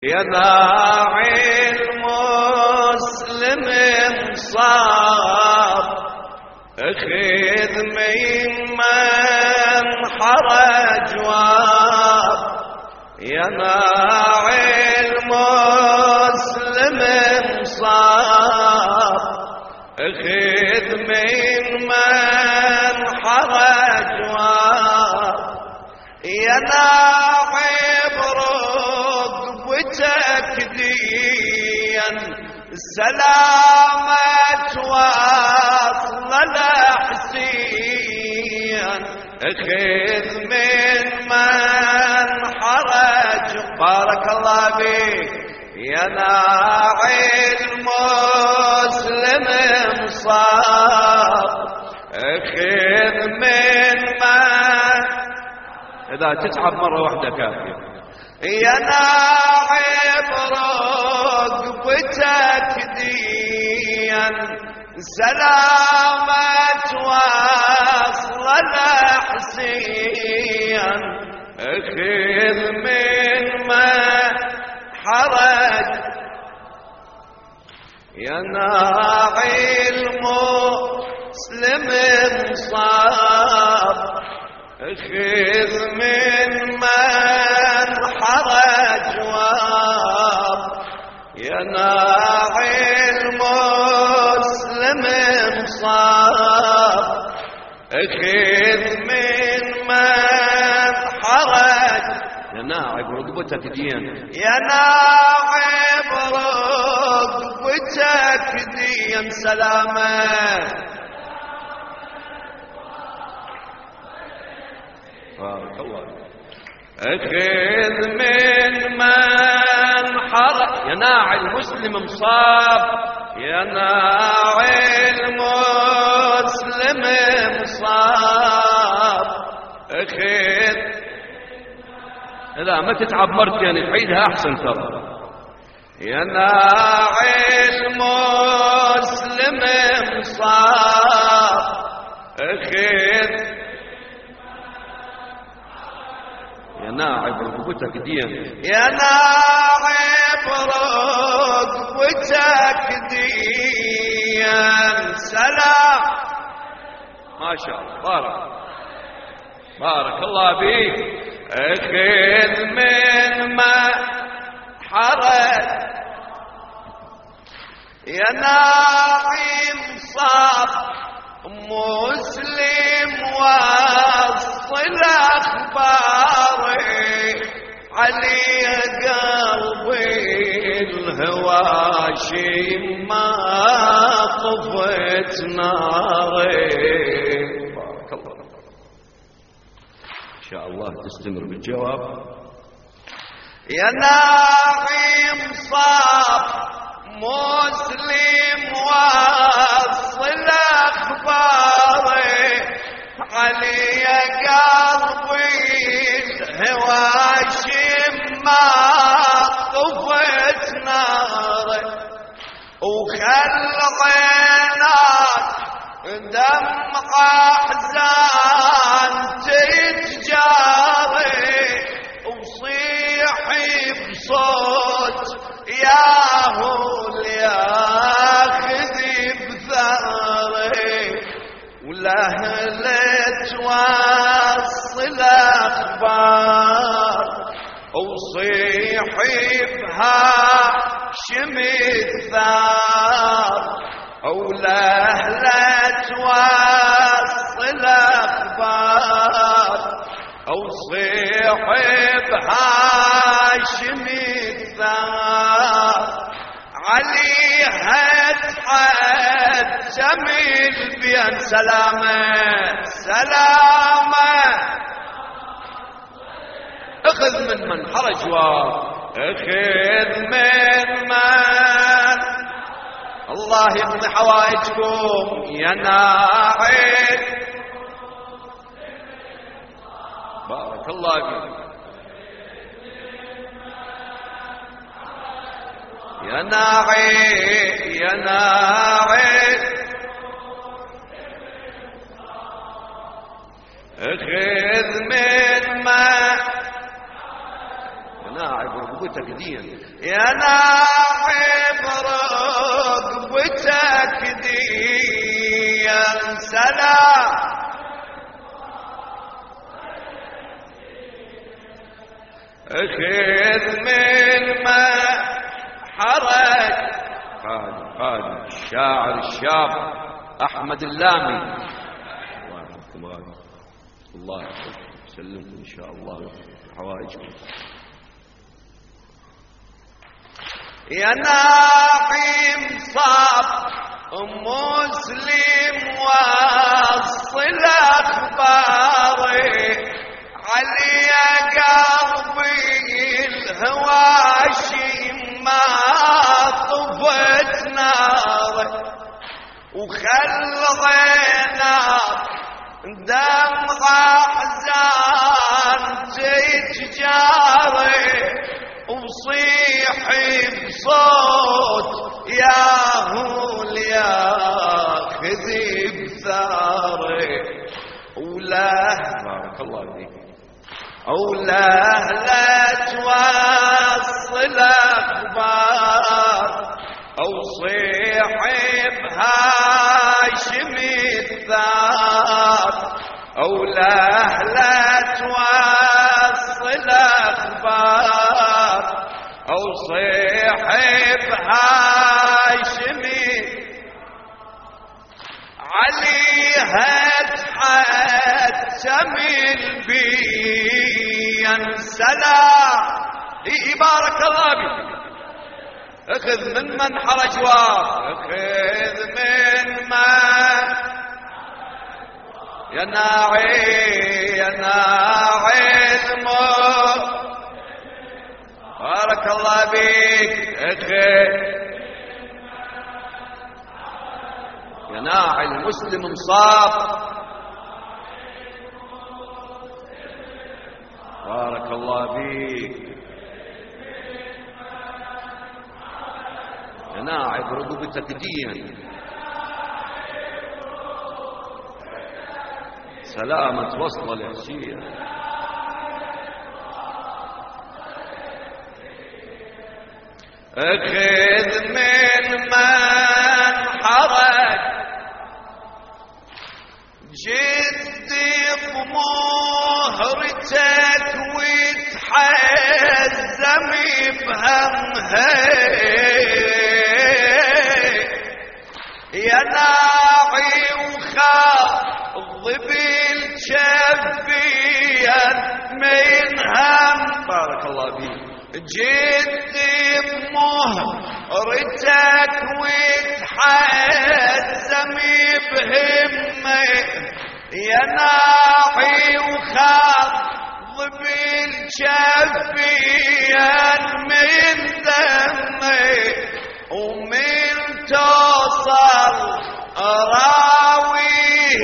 يا داعي المسلم انصاب، اخذ ممن حرج واب. يا داعي المسلم انصاب، اخذ ممن حرج واب. يا ناعب ركبتك ديا سلامة واصل لحسين، اخذ من حرج. بارك الله بك يا ناعي المسلم مصاب، اخذ من إذا تتعب مرة واحدة كافية. يا ناعب ركبتك ديا سلامة واصل لحسين، اخذ من حرج. يا ناعي المسلم انصاب، اخذ من حرج واب. يا ناعي المسلم انصاب، اخذ من حرج. يا ناعب ركبتك ديا، يا ناعب ركبتك ديا سلامة. بارك الله. اخذ من حرج. يا ناعي المسلم مصاب، يا ناعي المسلم مصاب، اخذ. لا ما تتعب مرتين تعيدها احسن ترى. يا ناعي المسلم مصاب، اخذ. يا ناعب ركبتك ديا، يا ناعب ركبتك ديا سلام. ما شاء الله. بارك الله بك. اخذ من حرج. يا ناعم صاب مسلم وصل اخباري، علي قلبي الهواشي ما طفت ناري. بارك الله. ان شاء الله تستمر بالجواب. يا ناعم صاب مسلم وصل اخباري، علي قلبي الهواشي ما طفت ناري، وخل عينك دمع احزان تتجاري، وصيحي بصوت ياهو لياخذي بثاري، ولأهل توصل اخبار، وصيحي بهاشم الثار، ولأهل توصل اخبار، وصيحي بهاشم الثار. عليها تحتم البين سلامة سلامة. اخذ من حرج اخذ من الله يقضي حوائجكم. يا ناعي بارك الله فيك. يا ناعي يا ناعي اخذ من ناعب رقبتك دين يا ناعب رقبتك دين سلام اخذ من ما حرج قادم الشاعر الشاب احمد اللامي الله يسلمكم ان شاء الله حوائجكم يا ناعم صاب مسلم وصل اخباري علي قلبي الهواشي ما طفت ناره وخل عيناك دمع احزان تتجاري وصيحي بصوت يا هول يا خذي بثاري ولا بارك الله فيك ولا لا توصل اخبار اوصيحي بهاشم الثار ولا لا توصل اخبار اوصيحي بهاشم عليها تحتم البين سلام بارك الله بك اخذ من حرج اخذ من يا ناعي يا ناعي بارك الله بك اخذ يا ناعي المسلم مصاب بارك الله فيك يا ناعي برقبتك دين سلامة وصل العشية اخذ من حرج جدي بمهرتك وتحزم بهمها يا ناعي وخاض بالشفيا من هم بارك الله فيك جدي بمهرتك وتحزم بهمه يا ناعي وخاض بالشفيا من دمه ومن توصل راويه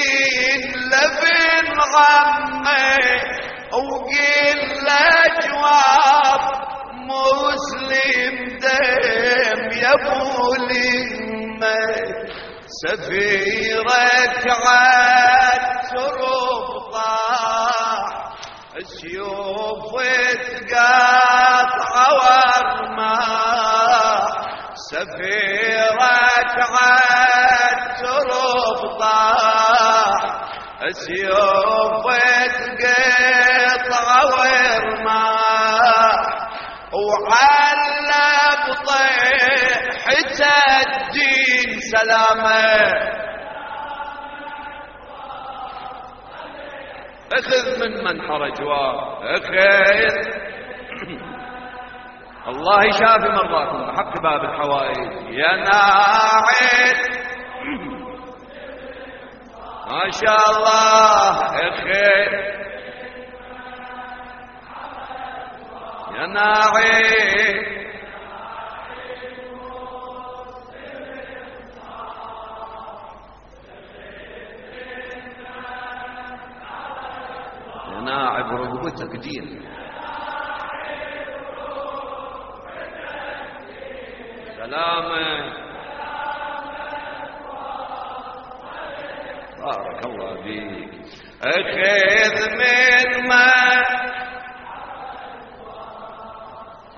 لبن عمه وقل له جواب مسلم دم يا ابو الامه سفيرك عالترب طاح السيوف تقاطع ورماح سفيرك عالترب طاح السيوف تقاطع ورماح وعلى بطيحة الدين سلامه اخذ من حرج اخذ الله يشافي مرضاكم بحق باب الحوائج يا ناعد ما شاء الله اخذ يا ناعد ناعب رقبتك دين سلامة بارك الله فيك اخذ من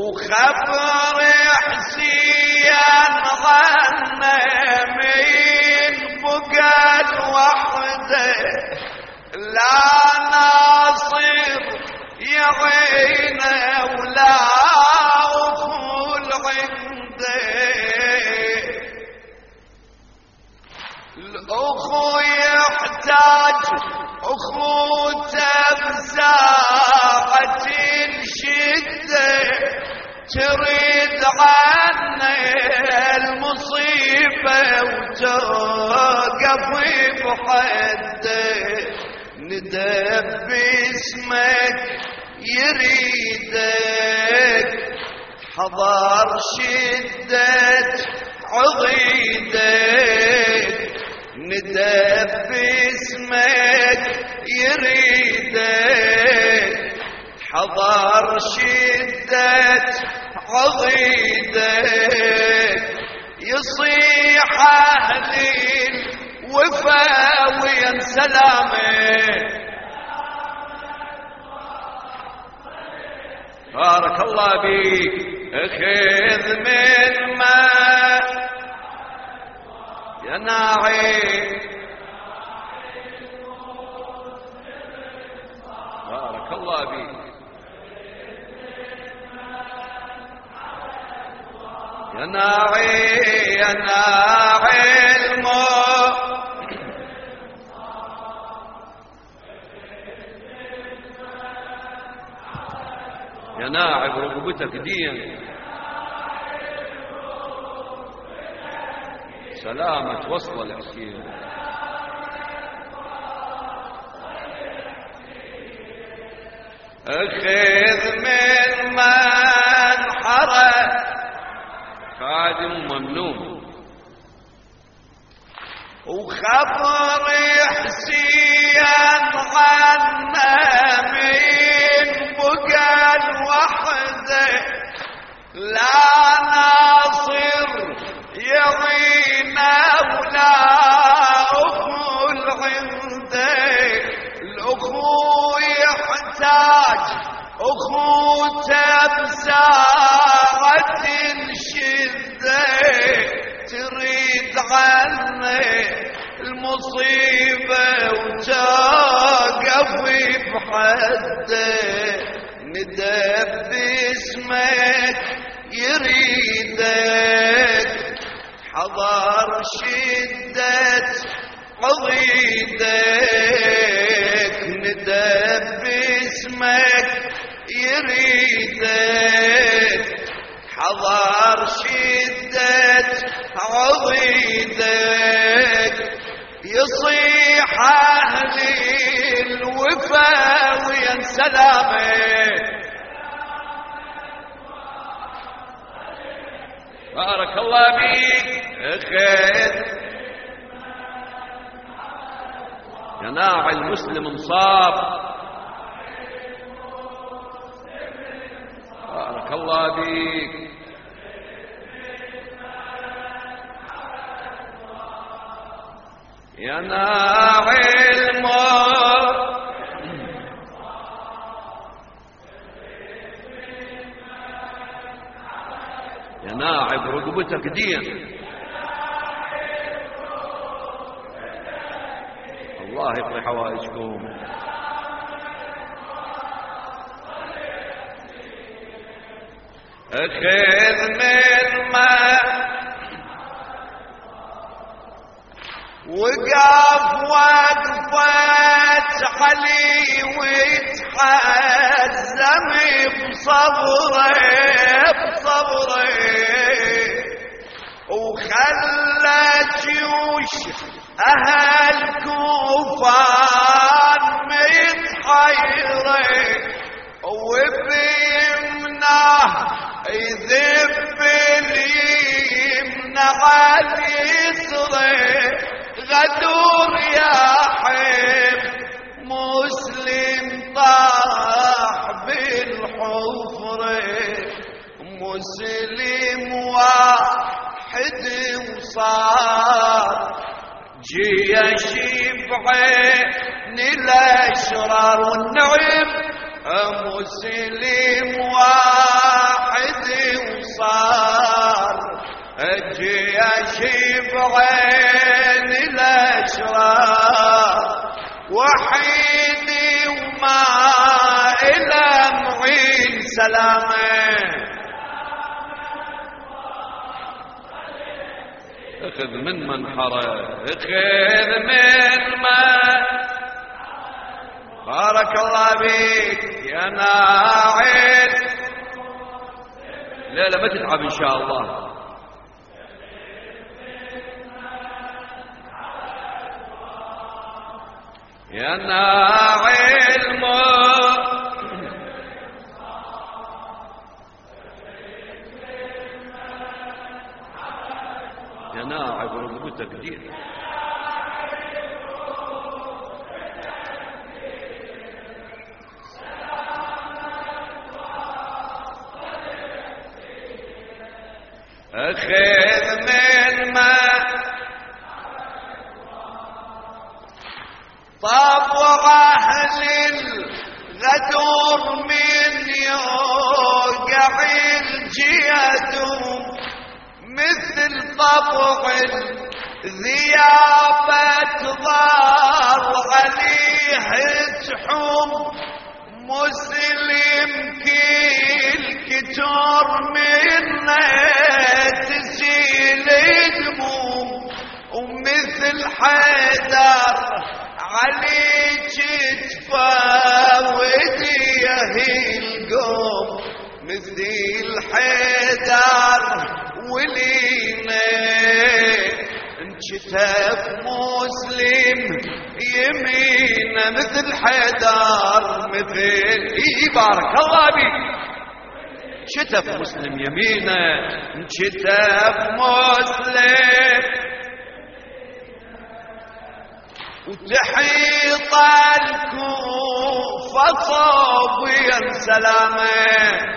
وخبر حسين غنى من بقى الوحده لا ناصر يعينه ولا أخول عنده الأخو يحتاج أخوته بساعة الشدة تريد عنه المصيبة وتوقف بحده ندب باسمك يريدك حضر شدة عضيدك ندب باسمك يريدك حضر شدة عضيدك يصيح أهل الوفا وين سلامك بارك الله بيك اخذ من ما يا ناعي بارك الله بيك يا ناعي يا ناعي يا ناعب رقبتك دين سلامة وصل الحسين اخذ من حرى خادم ممنوع وخبر حسين غنى من بقى الوحده لا ناصر يعينه ولا أخو عنده الأخو يحتاج أخوته بساعة الشدة تريد عنه المصيبة وتوقف بحده ندب باسمك يريدك حضر شدة عضيدك ندب باسمك يريدك حضر شدة عضيدك يصيح أهل الوفا وين سلامك بارك الله بيك اخذ يا ناعي المسلم مصاب بارك الله بيك يا ناعي الموت يا ناعب رقبتك دين الله يقضي حوائجكم اخذ من وقف وقفت علي وتحزم بصبره وخلى جيوش أهل كوفان متحيرة وبيمناه يذب اليمنى على اليسرى غدور يا حب مسلم طاح بالحفرة مسلم واحد وصار جيش بعين الأشرار والنعم مسلم واحد اجي اشيب عين الاشرار وحيدي وما الى معين سلامه اخذ من منحره اخذ من بارك الله بيك يا ناعل. لا ما تتعب ان شاء الله. يا ناعل يا ناعل رغبتك دين أخذ من ما طبع أهل الغدور من يوقع الجياد مثل طبع الذيابة ضار عليه تحوم مسلم كل كتور منه تسيل دموم ومثل حيدر عليك تفاوديه القوم مثل حيدر ولينا انشتف مسلم يمينا مثل حيدر مثل بارك الله بك شتف مسلم يمينا انشتف مسلم وتحيط الكوفة صوبيا سلامه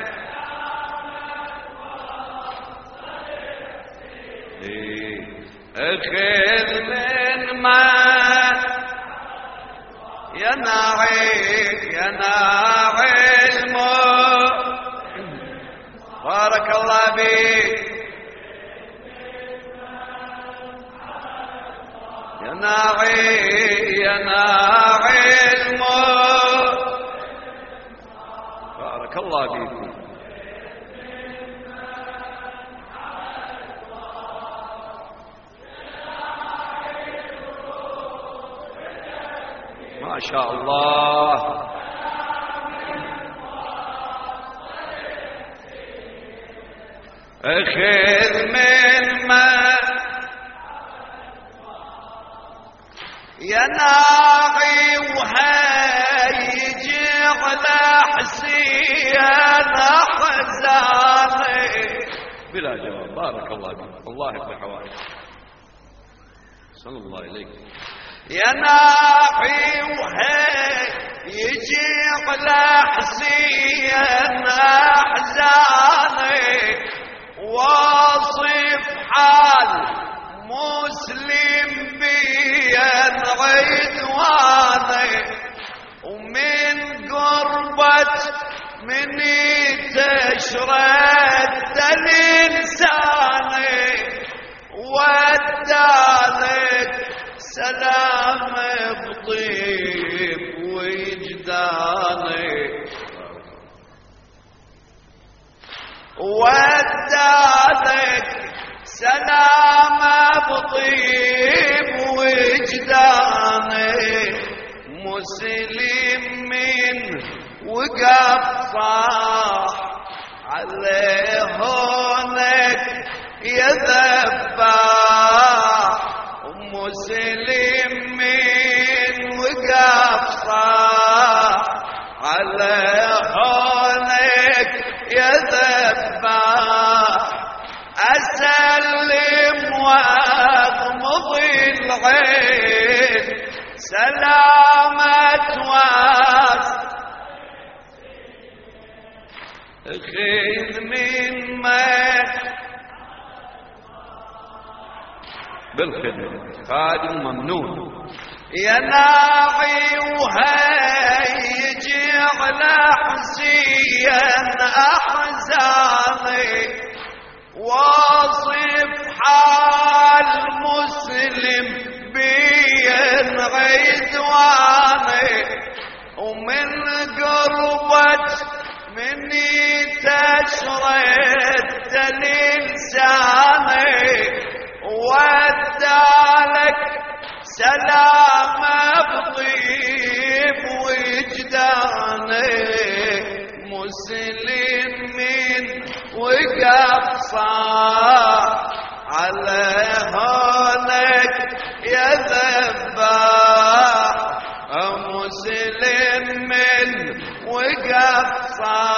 اخذ من ما يا ناعل بارك الله بك يا ناعل بارك الله بكم. ما شاء الله. اخذ من ما يا ناعي وهيجي على حسين حزاني بلا جواب. بارك الله بك الله يفتح حواليك صلى الله عليك. يا ناعي وهيجي على حسين حزاني واصف حال مسلم بين عدواني ومن قربة مني تشرد الإنساني ودانك سلام بطيب وجداني ودانك سلام بطيب وجداني مسلم من وقف صاح عليه هونك يا ذباح مسلم من وقف صاح عليه هونك يا ذباح أسلم وأغمض العين سلامة واس خذ من ما بالخدمة خادم ممنون. يا ناعي وهيجي على حسين أحزاني واصف ومن قربك مني تشرد لساني ودالك سلام بطيب وجداني مسلمين وقف صار على هونك يا ذباح مسلمين وقف صار